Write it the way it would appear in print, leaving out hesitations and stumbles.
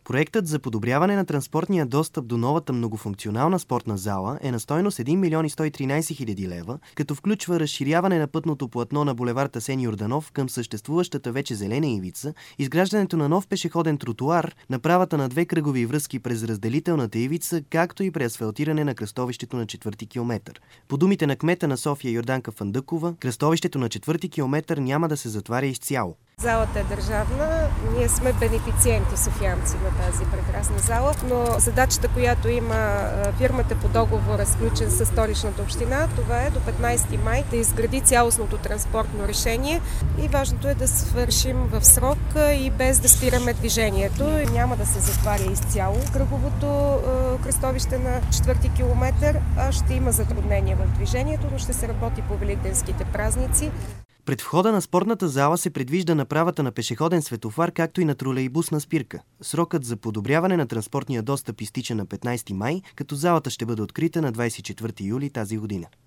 Проектът за подобряване на транспортния достъп до новата многофункционална спортна зала е на стойност 1 милион и 113 хиляди лева, като включва разширяване на пътното платно на булевард Асен Йорданов към съществуващата вече зелена ивица, изграждането на нов пешеходен тротуар, направата на 2 кръгови връзки през разделителната ивица, както и преасфалтиране на кръстовището на 4-ти километър. По думите на кмета на София Йорданка Фандъкова, кръстовището на 4-ти километър няма да се затваря изцяло. Залата е държавна, ние сме бенефициенти софиянци на тази прекрасна зала, но задачата, която има фирмата по договора, сключен с Столичната община, това е до 15 май да изгради цялостното транспортно решение и важното е да свършим в срок и без да спираме движението. Няма да се затваря изцяло кръговото кръстовище на 4-ти километър, а ще има затруднения в движението, но ще се работи по великденските празници. Пред входа на спортната зала се предвижда направата на пешеходен светофар, както и на тролейбусна спирка. Срокът за подобряване на транспортния достъп изтича на 15 май, като залата ще бъде открита на 24 юли тази година.